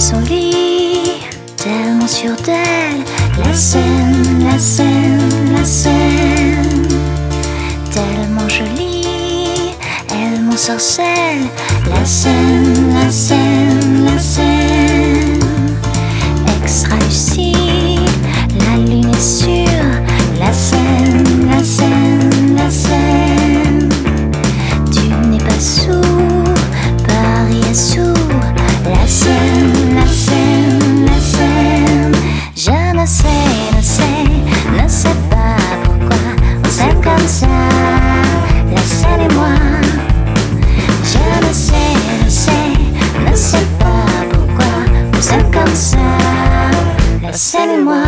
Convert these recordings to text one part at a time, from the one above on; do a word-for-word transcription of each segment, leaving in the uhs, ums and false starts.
son lit, tellement sûre d'elle. La scène, la scène, la scène, tellement jolie, elle m'ensorcelle. La scène, la scène, la scène, extra lucide, la lune est sûre. La scène, la scène, la scène, tu n'es pas sourd, Paris est sourd. La scène, la scène, la scène, je ne sais, ne sais, ne sais pas pourquoi on s'aime comme ça. La scène et moi, je ne sais, ne sais, ne sais pas pourquoi on s'aime comme ça. La scène et moi.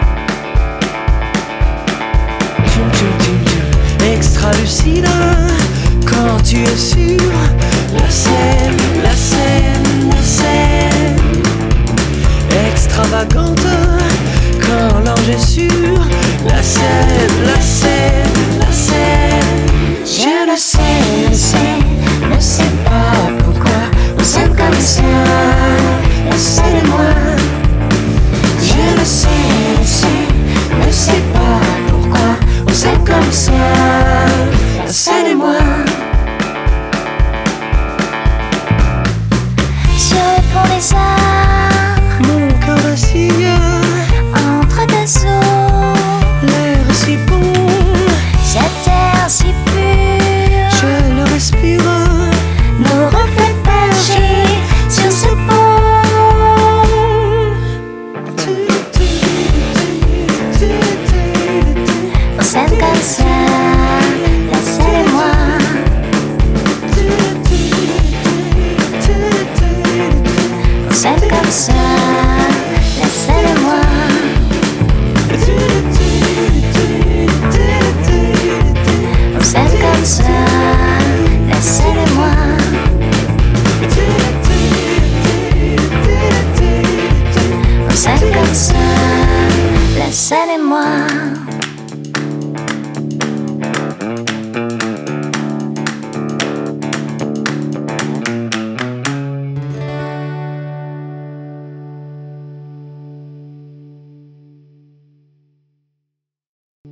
Extra lucide quand tu es sûr. La scène, la scène, la scène, extravagante quand l'ange est sûr. La scène, la scène, la scène, Je ne sais, ne sais, ne sais pas pourquoi on s'aime comme ça. La scène et moi. Je ne sais, ne sais, ne sais pas pourquoi on s'aime comme ça. La scène et moi. Sur le pont des arts, mon cœur vacille, entre tes os, l'air si bon, cet air si pur, je le respire. nos reflets perchés sur ce pont. On s'aime comme ça, la scène et moi. On s'aime comme ça, la scène et moi.